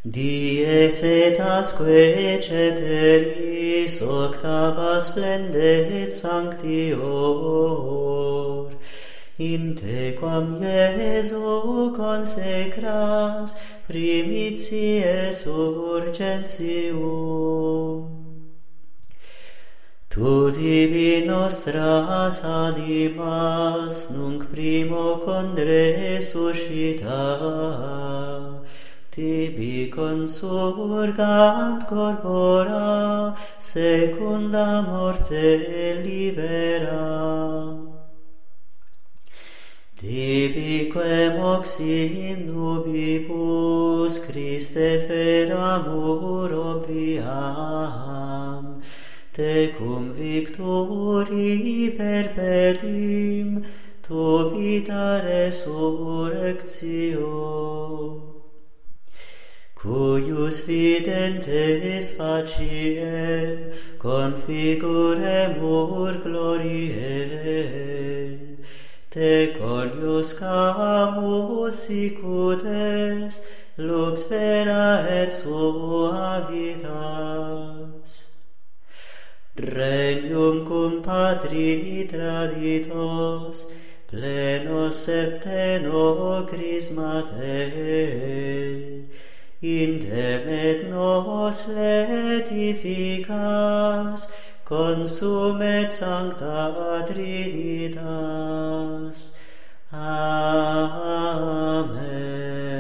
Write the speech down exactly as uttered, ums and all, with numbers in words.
Dies et asque ceteris octava splendet sanctior, in te quam Iesu consecras primities urgentium. Tu tibi nostras animas nunc primo condre suscita, tibi consurgant corpora secunda morte libera. Tibique mox in nubibus Christe feramur obviam, tecum victori perpetim tu vita resurrectio. Cuius videntes faciem configuremur gloriae, te coniuscamus sicutes lux vera et suavitas. Regnum cum Patri traditos, plenos septeno crismate, intemet nos letificas, consumet sancta Trinitas. Amen.